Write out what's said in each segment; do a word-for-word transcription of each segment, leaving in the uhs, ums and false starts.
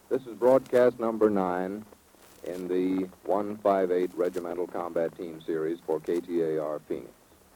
This is broadcast number nine in the one fifty-eight Regimental Combat Team Series for K T A R Phoenix.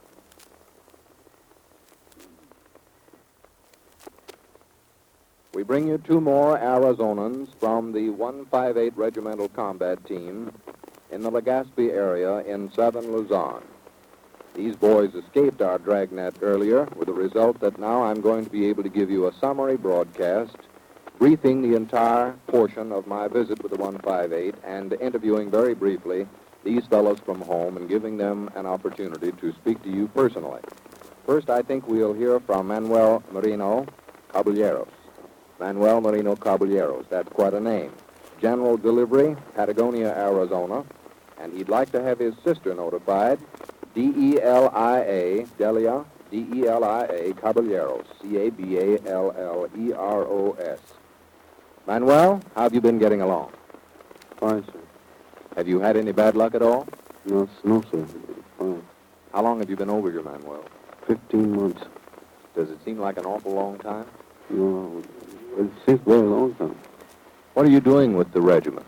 We bring you two more Arizonans from the one fifty-eight Regimental Combat Team in the Legazpi area in southern Luzon. These boys escaped our dragnet earlier, with the result that now I'm going to be able to give you a summary broadcast briefing the entire portion of my visit with the one fifty-eight and interviewing very briefly these fellows from home and giving them an opportunity to speak to you personally. First, I think we'll hear from Manuel Marino Caballeros. Manuel Marino Caballeros, that's quite a name. General Delivery, Patagonia, Arizona, and he'd like to have his sister notified, D E L I A, Delia, D E L I A, Caballeros, C A B A L L E R O S. Manuel, how have you been getting along? Fine, sir. Have you had any bad luck at all? No, no, sir. Fine. How long have you been over here, Manuel? Fifteen months. Does it seem like an awful long time? No, it seems a very long time. What are you doing with the regiment?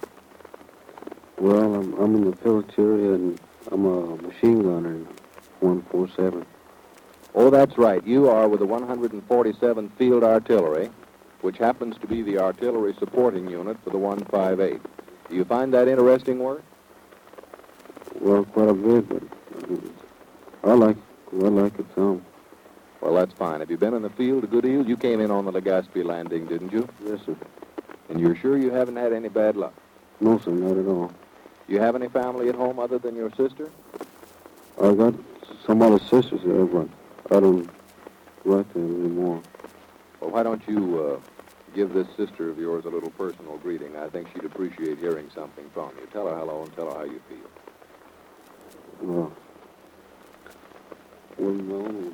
Well, I'm, I'm in the military, and I'm a machine gunner in one forty-seven. Oh, that's right. You are with the one forty-seventh Field Artillery, which happens to be the artillery supporting unit for the one fifty-eight. Do you find that interesting work? Well, quite a bit, but uh, I like it. I like it some. Well, that's fine. Have you been in the field a good deal? You came in on the Legazpi landing, didn't you? Yes, sir. And you're sure you haven't had any bad luck? No, sir, not at all. You have any family at home other than your sister? I got some other sisters there, but I don't write them anymore. Well, why don't you uh, give this sister of yours a little personal greeting? I think she'd appreciate hearing something from you. Tell her hello and tell her how you feel. Well, well, no.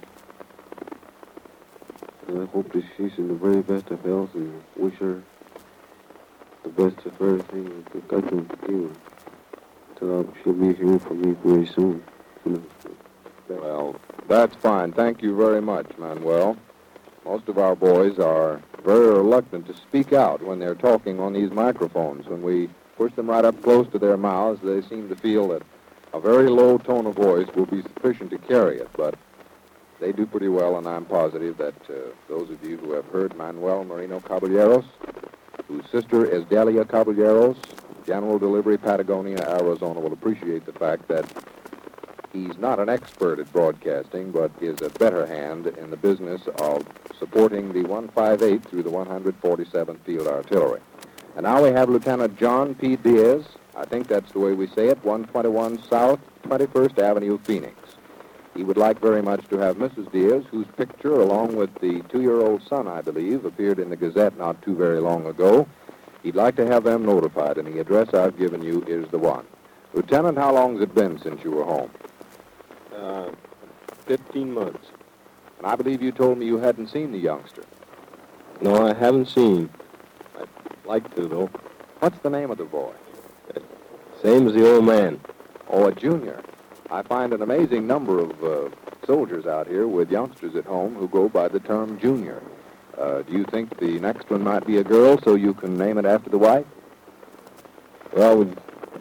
I hope that she's in the very best of health, and wish her the best of everything I can give her. Till she'll be hearing from me very soon. Well, that's fine. Thank you very much, Manuel. Most of our boys are very reluctant to speak out when they're talking on these microphones. When we push them right up close to their mouths, they seem to feel that a very low tone of voice will be sufficient to carry it, but they do pretty well, and I'm positive that uh, those of you who have heard Manuel Marino Caballeros, whose sister is Delia Caballeros, General Delivery, Patagonia, Arizona, will appreciate the fact that he's not an expert at broadcasting, but is a better hand in the business of supporting the one fifty-eight through the one forty-seventh Field Artillery. And now we have Lieutenant John P. Diaz, I think that's the way we say it, one twenty-one South twenty-first Avenue, Phoenix. He would like very much to have Missus Diaz, whose picture, along with the two-year-old son, I believe, appeared in the Gazette not too very long ago. He'd like to have them notified, and the address I've given you is the one. Lieutenant, how long's it been since you were home? Uh, fifteen months. And I believe you told me you hadn't seen the youngster. No, I haven't seen. I'd like to, though. What's the name of the boy? Same as the old man. Oh, a junior. I find an amazing number of uh, soldiers out here with youngsters at home who go by the term junior. Uh, do you think the next one might be a girl so you can name it after the wife? Well, we'd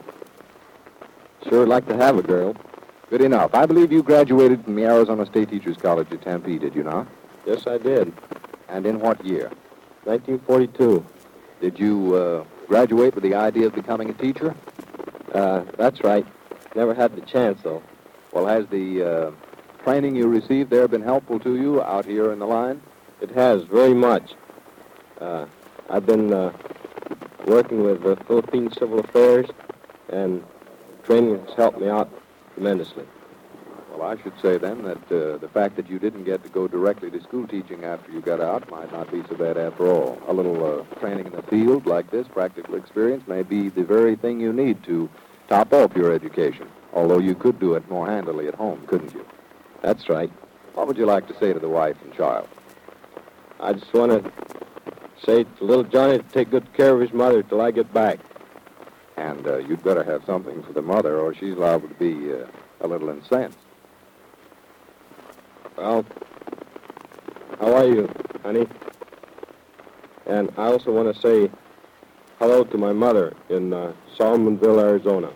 sure like to have a girl. Good enough. I believe you graduated from the Arizona State Teachers College at Tempe, did you not? Yes, I did. And in what year? nineteen forty-two. Did you uh, graduate with the idea of becoming a teacher? Uh, that's right. Never had the chance, though. Well, has the uh, training you received there been helpful to you out here in the line? It has, very much. Uh, I've been uh, working with the Philippine Civil Affairs, and training has helped me out tremendously. Well, I should say then that uh, the fact that you didn't get to go directly to school teaching after you got out might not be so bad after all. A little uh, training in the field like this, practical experience, may be the very thing you need to top off your education, although you could do it more handily at home, couldn't you? That's right. What would you like to say to the wife and child? I just want to say to little Johnny to take good care of his mother till I get back. And uh, you'd better have something for the mother, or she's liable to be uh, a little incensed. Well, how are you, honey? And I also want to say hello to my mother in uh, Solomonville, Arizona.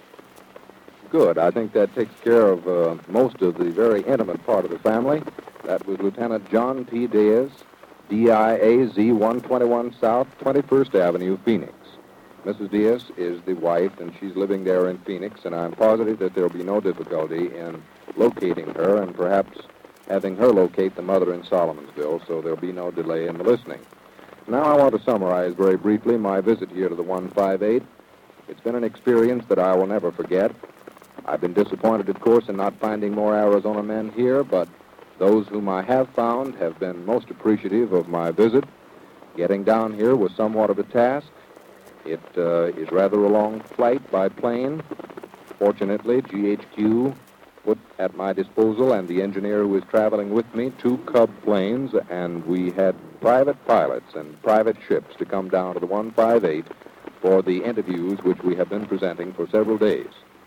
Good. I think that takes care of uh, most of the very intimate part of the family. That was Lieutenant John P. Diaz, D I A Z one twenty-one South, twenty-first Avenue, Phoenix. Missus Diaz is the wife, and she's living there in Phoenix, and I'm positive that there'll be no difficulty in locating her and perhaps having her locate the mother in Solomonsville, so there'll be no delay in the listening. Now I want to summarize very briefly my visit here to the one fifty-eight. It's been an experience that I will never forget. I've been disappointed, of course, in not finding more Arizona men here, but those whom I have found have been most appreciative of my visit. Getting down here was somewhat of a task. It uh, is rather a long flight by plane. Fortunately, G H Q put at my disposal, and the engineer who was traveling with me, two Cub planes, and we had private pilots and private ships to come down to the one fifty-eight for the interviews which we have been presenting for several days.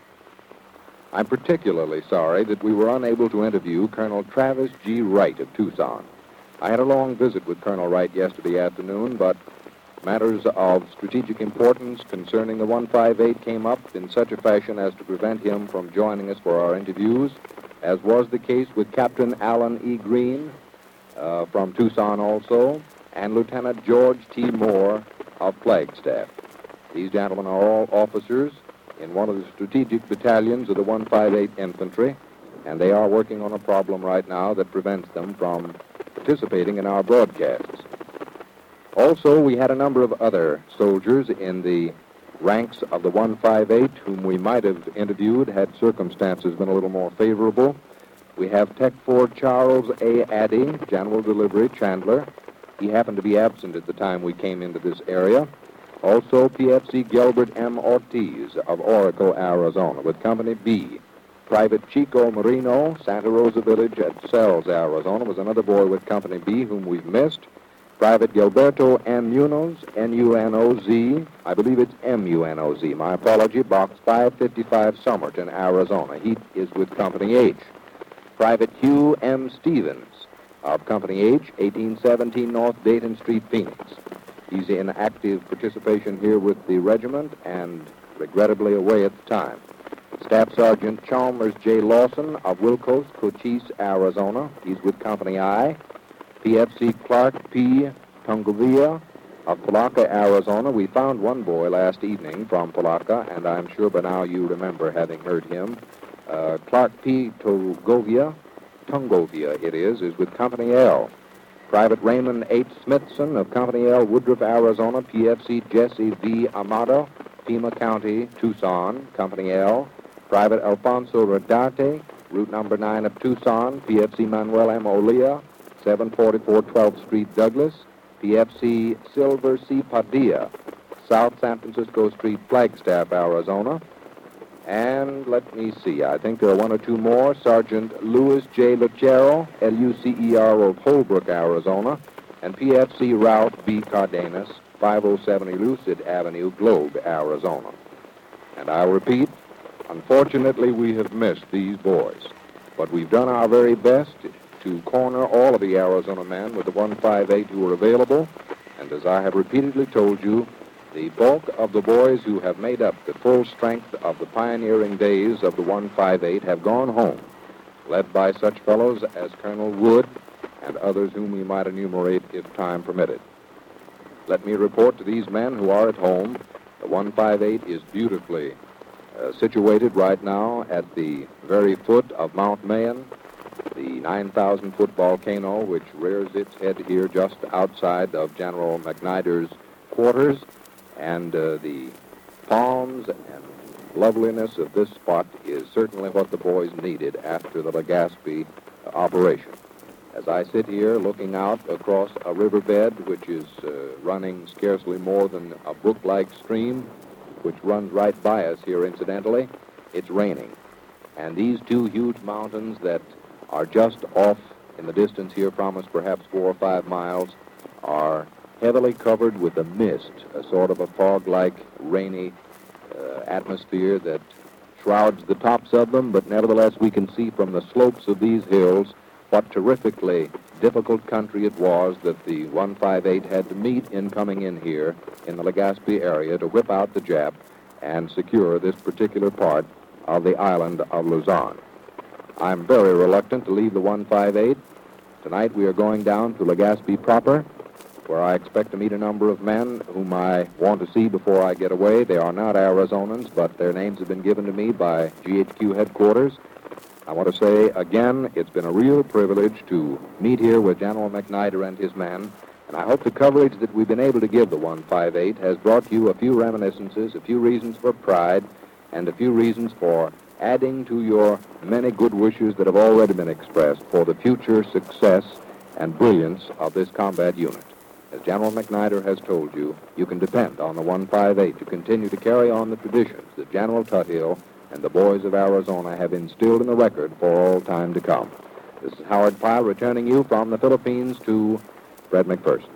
I'm particularly sorry that we were unable to interview Colonel Travis G. Wright of Tucson. I had a long visit with Colonel Wright yesterday afternoon, but matters of strategic importance concerning the one fifty-eight came up in such a fashion as to prevent him from joining us for our interviews, as was the case with Captain Alan E. Green uh, from Tucson also, and Lieutenant George T. Moore of Flagstaff. These gentlemen are all officers in one of the strategic battalions of the one fifty-eight Infantry, and they are working on a problem right now that prevents them from participating in our broadcasts. Also, we had a number of other soldiers in the ranks of the one fifty-eight whom we might have interviewed had circumstances been a little more favorable. We have Tech four Charles A. Addy, General Delivery, Chandler. He happened to be absent at the time we came into this area. Also, P F C Gilbert M. Ortiz of Oracle, Arizona, with Company B. Private Chico Marino, Santa Rosa Village at Sells, Arizona, was another boy with Company B whom we've missed. Private Gilberto M. Munoz, N U N O Z, I believe it's M U N O Z, my apology, Box five fifty-five, Somerton, Arizona. He is with Company H. Private Hugh M. Stevens of Company H, eighteen seventeen North Dayton Street, Phoenix. He's in active participation here with the regiment and regrettably away at the time. Staff Sergeant Chalmers J. Lawson of Wilcox, Cochise, Arizona. He's with Company I. P F C Clark P. Tungavia of Palaca, Arizona. We found one boy last evening from Palaca, and I'm sure by now you remember having heard him. Uh, Clark P. Tungovia, Tungovia it is, is with Company L. Private Raymond H. Smithson of Company L, Woodruff, Arizona. P F C Jesse V. Amado, Pima County, Tucson, Company L. Private Alfonso Rodarte, route number nine of Tucson. P F C Manuel M. Olea, seven forty-four twelfth Street, Douglas. P F C Silver C. Padilla, South San Francisco Street, Flagstaff, Arizona. And let me see, I think there are one or two more. Sergeant Louis J. Lucero, L U C E R of Holbrook, Arizona, and P F C Ralph B. Cardenas, five oh seven Elucid Avenue, Globe, Arizona. And I'll repeat, unfortunately, we have missed these boys, but we've done our very best to corner all of the Arizona men with the one fifty-eight who are available, and as I have repeatedly told you, the bulk of the boys who have made up the full strength of the pioneering days of the one fifty-eight have gone home, led by such fellows as Colonel Wood and others whom we might enumerate if time permitted. Let me report to these men who are at home, the one fifty-eight is beautifully uh, situated right now at the very foot of Mount Mayon, the nine thousand foot volcano which rears its head here just outside of General McNider's quarters. And uh, the palms and loveliness of this spot is certainly what the boys needed after the Legazpi uh, operation. As I sit here looking out across a riverbed which is uh, running scarcely more than a brook-like stream, which runs right by us here incidentally, it's raining. And these two huge mountains that are just off in the distance here from us, perhaps four or five miles, are heavily covered with a mist, a sort of a fog-like, rainy uh, atmosphere that shrouds the tops of them, but nevertheless we can see from the slopes of these hills what terrifically difficult country it was that the one fifty-eight had to meet in coming in here in the Legazpi area to whip out the Jap and secure this particular part of the island of Luzon. I'm very reluctant to leave the one fifty-eight. Tonight we are going down to Legazpi proper, where I expect to meet a number of men whom I want to see before I get away. They are not Arizonans, but their names have been given to me by G H Q headquarters. I want to say again, it's been a real privilege to meet here with General McNider and his men, and I hope the coverage that we've been able to give the one fifty-eight has brought you a few reminiscences, a few reasons for pride, and a few reasons for adding to your many good wishes that have already been expressed for the future success and brilliance of this combat unit. As General McNider has told you, you can depend on the one fifty-eight to continue to carry on the traditions that General Tuthill and the boys of Arizona have instilled in the record for all time to come. This is Howard Pyle returning you from the Philippines to Fred McPherson.